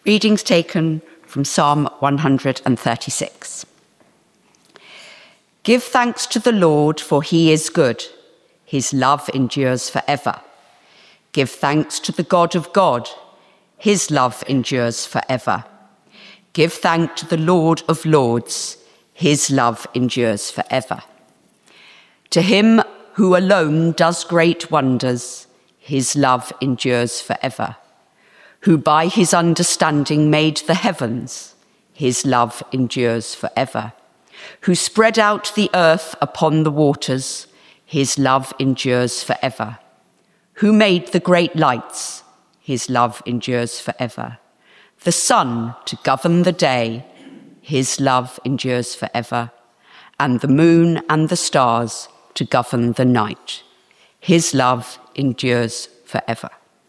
Readings taken from Psalm 136. Give thanks to the Lord, for he is good. His love endures forever. Give thanks to the God of God. His love endures forever. Give thanks to the Lord of Lords. His love endures forever. To him who alone does great wonders, his love endures forever. Who by his understanding made the heavens, his love endures forever. Who spread out the earth upon the waters, his love endures forever. Who made the great lights, his love endures forever. The sun to govern the day, his love endures forever. And the moon and the stars to govern the night. His love endures forever.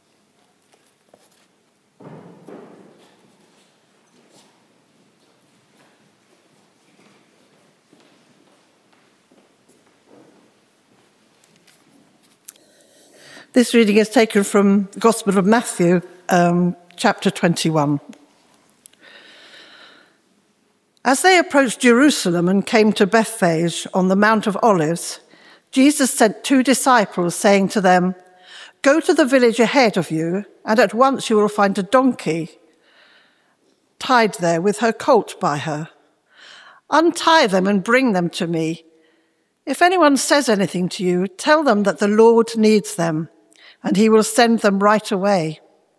This reading is taken from the Gospel of Matthew, chapter 21. As they approached Jerusalem and came to Bethphage on the Mount of Olives, Jesus sent 2 disciples, saying to them, "Go to the village ahead of you, and at once you will find a donkey tied there with her colt by her. Untie them and bring them to me. If anyone says anything to you, tell them that the Lord needs them, and he will send them right away."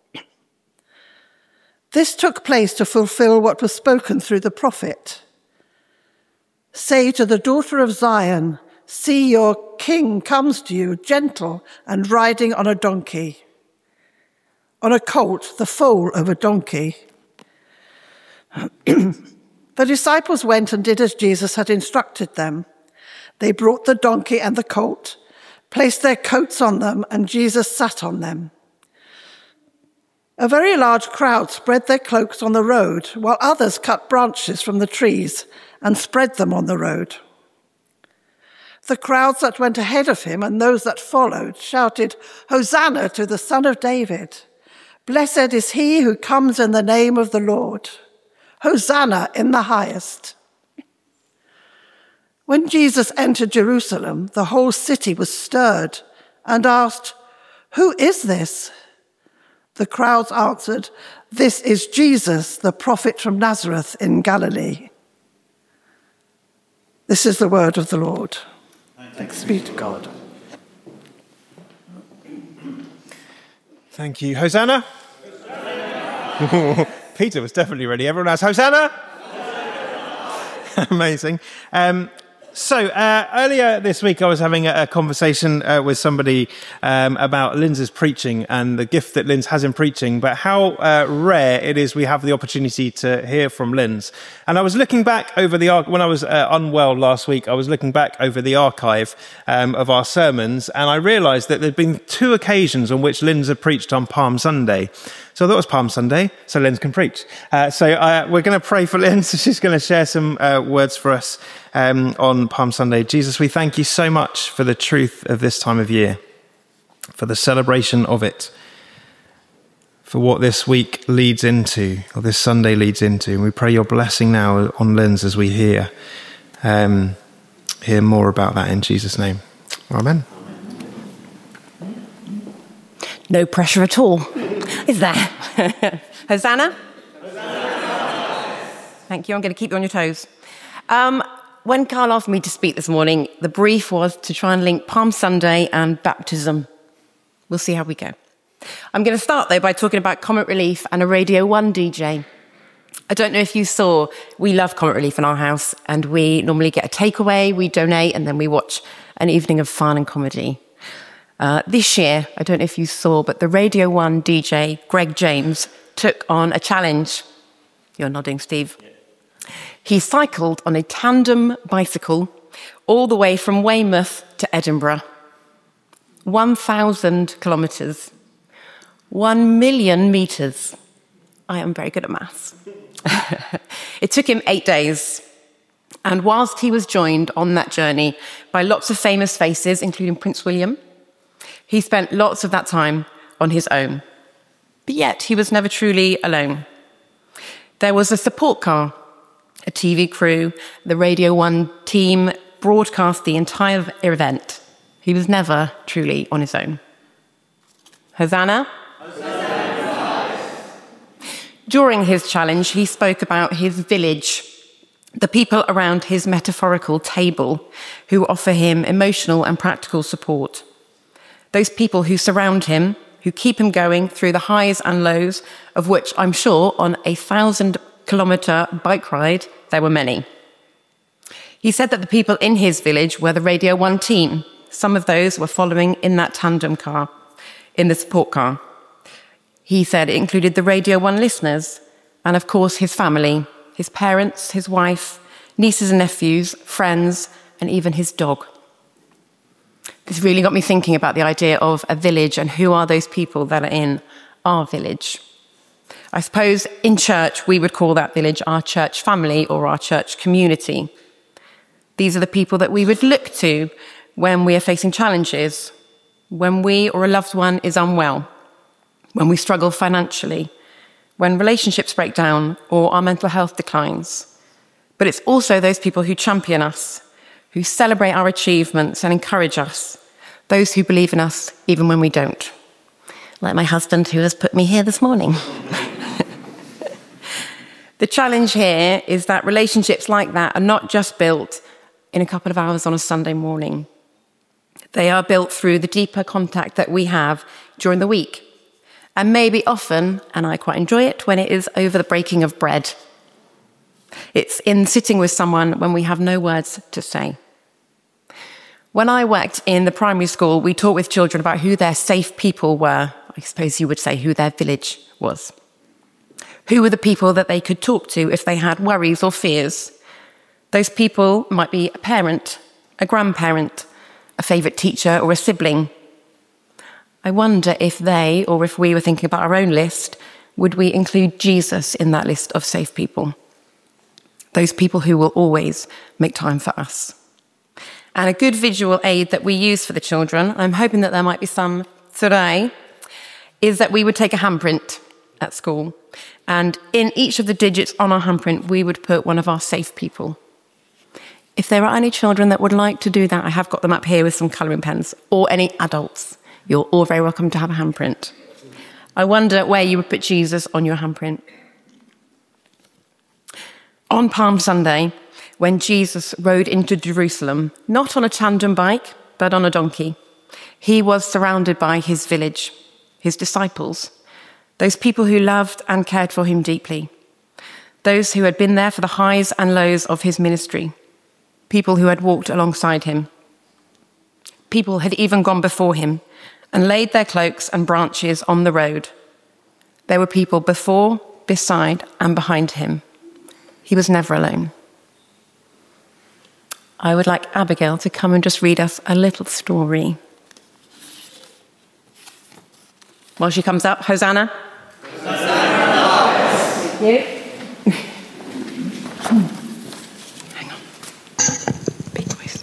This took place to fulfill what was spoken through the prophet. "Say to the daughter of Zion, see, your king comes to you, gentle and riding on a donkey, on a colt, the foal of a donkey." The disciples went and did as Jesus had instructed them. They brought the donkey and the colt, placed their coats on them, and Jesus sat on them. A very large crowd spread their cloaks on the road, while others cut branches from the trees and spread them on the road. The crowds that went ahead of him and those that followed shouted, "Hosanna to the Son of David! Blessed is he who comes in the name of the Lord! Hosanna in the highest!" When Jesus entered Jerusalem, the whole city was stirred and asked, "Who is this?" The crowds answered, "This is Jesus, the prophet from Nazareth in Galilee." This is the word of the Lord. Thanks be to God. Thank you. Hosanna? Hosanna. Peter was definitely ready. Everyone else, Hosanna? Hosanna. Amazing. So earlier this week, I was having a conversation with somebody about Linds's preaching and the gift that Linz has in preaching, but how rare it is we have the opportunity to hear from Linz. And I was looking back over when I was unwell last week, I was looking back over the archive of our sermons, and I realised that there'd been 2 occasions on which Linz had preached on Palm Sunday. So I thought it was Palm Sunday, so Linz can preach. So we're going to pray for Linz. She's going to share some words for us on Palm Sunday. Jesus, we thank you so much for the truth of this time of year, for the celebration of it, for what this week leads into, or this Sunday leads into. And we pray your blessing now on Linz as we hear more about that in Jesus' name. Amen. No pressure at all, is there? Hosanna? Hosanna. Thank you. I'm going to keep you on your toes. When Carl asked me to speak this morning, the brief was to try and link Palm Sunday and baptism. We'll see how we go. I'm going to start, though, by talking about Comic Relief and a Radio 1 DJ. I don't know if you saw, we love Comic Relief in our house, and we normally get a takeaway, we donate, and then we watch an evening of fun and comedy. This year, I don't know if you saw, but the Radio 1 DJ, Greg James, took on a challenge. You're nodding, Steve. Yeah. He cycled on a tandem bicycle all the way from Weymouth to Edinburgh. 1,000 kilometres. 1 million metres. I am very good at maths. It took him 8 days. And whilst he was joined on that journey by lots of famous faces, including Prince William, he spent lots of that time on his own. But yet, he was never truly alone. There was a support car, a TV crew, the Radio 1 team broadcast the entire event. He was never truly on his own. Hosanna? During his challenge, he spoke about his village, the people around his metaphorical table who offer him emotional and practical support. Those people who surround him, who keep him going through the highs and lows, of which I'm sure on a 1,000-kilometre bike ride, there were many. He said that the people in his village were the Radio 1 team. Some of those were following in that tandem car, in the support car. He said it included the Radio 1 listeners and, of course, his family, his parents, his wife, nieces and nephews, friends, and even his dog. This really got me thinking about the idea of a village and who are those people that are in our village. I suppose in church we would call that village our church family or our church community. These are the people that we would look to when we are facing challenges, when we or a loved one is unwell, when we struggle financially, when relationships break down or our mental health declines. But it's also those people who champion us, who celebrate our achievements and encourage us, those who believe in us even when we don't. Like my husband who has put me here this morning. The challenge here is that relationships like that are not just built in a couple of hours on a Sunday morning. They are built through the deeper contact that we have during the week. And maybe often, and I quite enjoy it, when it is over the breaking of bread. It's in sitting with someone when we have no words to say. When I worked in the primary school, we talked with children about who their safe people were. I suppose you would say who their village was. Who were the people that they could talk to if they had worries or fears? Those people might be a parent, a grandparent, a favourite teacher or a sibling. I wonder if they, or if we were thinking about our own list, would we include Jesus in that list of safe people? Those people who will always make time for us. And a good visual aid that we use for the children, I'm hoping that there might be some today, is that we would take a handprint at school. And in each of the digits on our handprint, we would put one of our safe people. If there are any children that would like to do that, I have got them up here with some colouring pens, or any adults. You're all very welcome to have a handprint. I wonder where you would put Jesus on your handprint. On Palm Sunday, when Jesus rode into Jerusalem, not on a tandem bike, but on a donkey, he was surrounded by his village, his disciples, those people who loved and cared for him deeply, those who had been there for the highs and lows of his ministry, people who had walked alongside him. People had even gone before him and laid their cloaks and branches on the road. There were people before, beside, and behind him. He was never alone. I would like Abigail to come and just read us a little story. While she comes up, Hosanna. Hosanna. Thank you. Hang on. Big voice.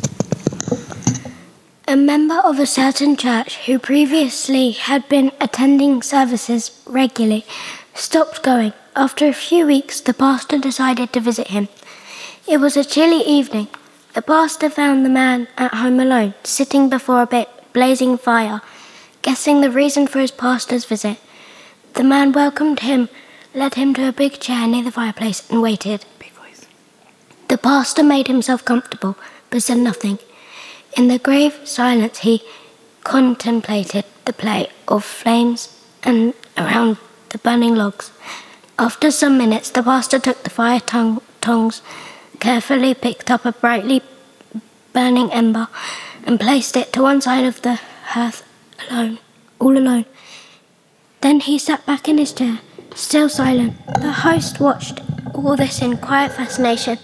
A member of a certain church who previously had been attending services regularly stopped going. After a few weeks, the pastor decided to visit him. It was a chilly evening. The pastor found the man at home alone, sitting before a blazing fire, guessing the reason for his pastor's visit. The man welcomed him, led him to a big chair near the fireplace, and waited. Big voice. The pastor made himself comfortable, but said nothing. In the grave silence, he contemplated the play of flames and around the burning logs. After some minutes, the pastor took the fire tongs, carefully picked up a brightly burning ember, and placed it to one side of the hearth all alone. Then he sat back in his chair, still silent. The host watched all this in quiet fascination.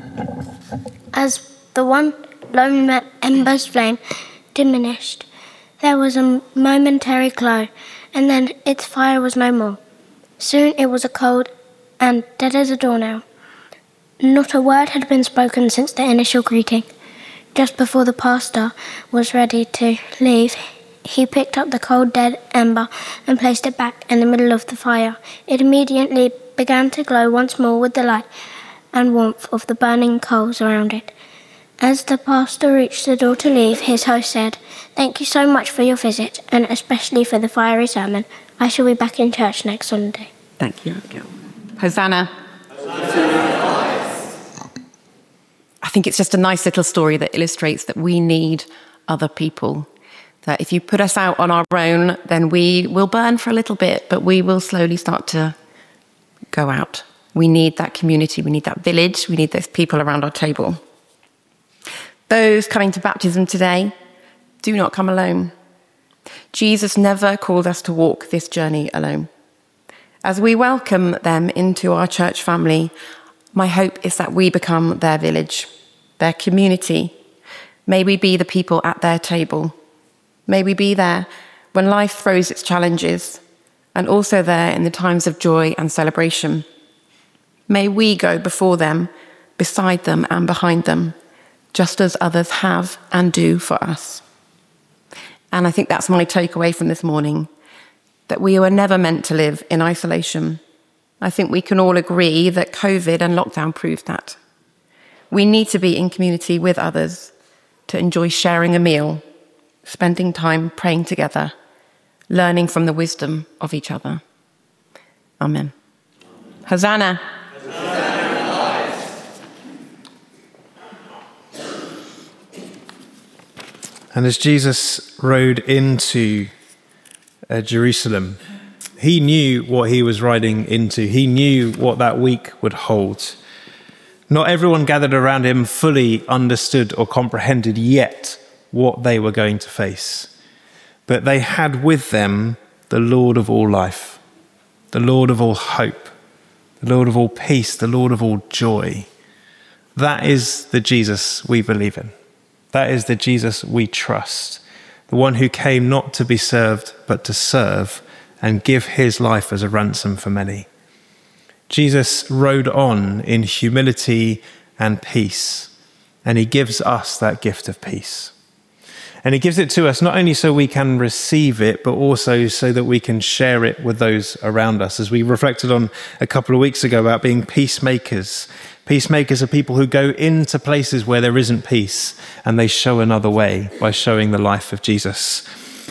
As the one lone ember's flame diminished, there was a momentary glow, and then its fire was no more. Soon it was cold and dead as a doornail. Not a word had been spoken since the initial greeting. Just before the pastor was ready to leave, he picked up the cold dead ember and placed it back in the middle of the fire. It immediately began to glow once more with the light and warmth of the burning coals around it. As the pastor reached the door to leave, his host said, "Thank you so much for your visit, and especially for the fiery sermon. I shall be back in church next Sunday." Thank you, Abigail. Hosanna. I think it's just a nice little story that illustrates that we need other people. That if you put us out on our own, then we will burn for a little bit, but we will slowly start to go out. We need that community, we need that village, we need those people around our table. Those coming to baptism today, do not come alone. Jesus never called us to walk this journey alone. As we welcome them into our church family, my hope is that we become their village, their community. May we be the people at their table. May we be there when life throws its challenges, and also there in the times of joy and celebration. May we go before them, beside them and behind them, just as others have and do for us. And I think that's my takeaway from this morning, that we were never meant to live in isolation. I think we can all agree that COVID and lockdown proved that. We need to be in community with others, to enjoy sharing a meal, spending time praying together, learning from the wisdom of each other. Amen. Hosanna. And as Jesus rode into Jerusalem, he knew what he was riding into. He knew what that week would hold. Not everyone gathered around him fully understood or comprehended yet what they were going to face. But they had with them the Lord of all life, the Lord of all hope, the Lord of all peace, the Lord of all joy. That is the Jesus we believe in. That is the Jesus we trust, the one who came not to be served, but to serve and give his life as a ransom for many. Jesus rode on in humility and peace, and he gives us that gift of peace. And he gives it to us not only so we can receive it, but also so that we can share it with those around us. As we reflected on a couple of weeks ago about being peacemakers. Peacemakers are people who go into places where there isn't peace, and they show another way by showing the life of Jesus.